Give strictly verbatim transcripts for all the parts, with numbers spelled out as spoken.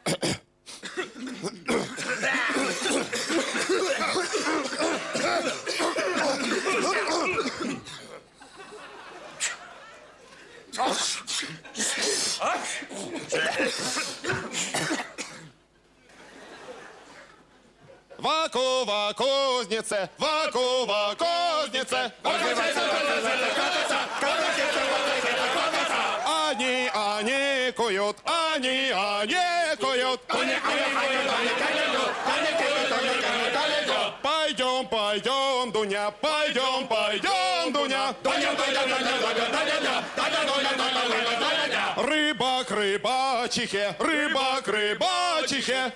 Вакова кузнице, вакова кузнице. Они, они куют, они, они куют. Пойдем, пойдем, Дуня, пойдем, пойдем, Дуня. Рыбак, рыбачихе, рыбак, рыбачихе.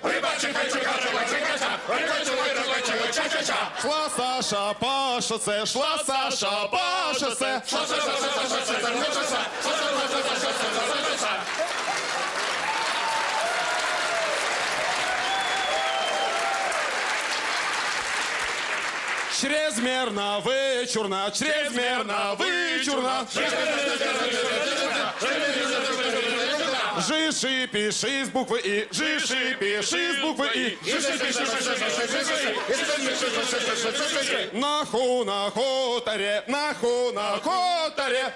Шла Саша по шоссе, шла Саша по шоссе. Чрезмерно вычурно, чрезмерно вычурно. Жиши, пиши с буквы И, жиши, пиши с буквы И. Наху на хуторе, наху на хуторе.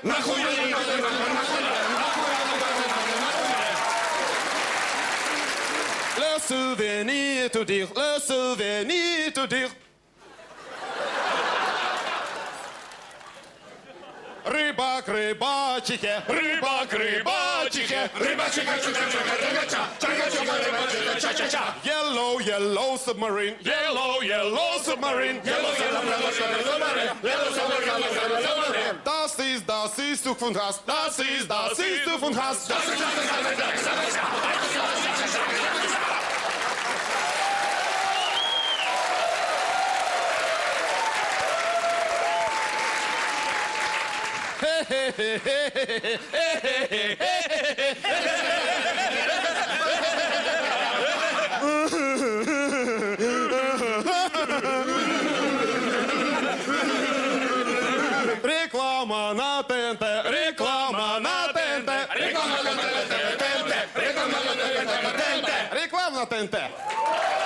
Le souvenir tout dire, le souvenir tout dire. Рыбак, рыбачихе, рыбак, рыбачихе. Yellow, yellow submarine, yellow, yellow submarine. Das ist, das ist du von hast, das ist, das ist du von hast. Реклама на ТНТ, реклама на ТНТ, реклама на ТНТ, реклама на ТНТ, реклама на ТНТ.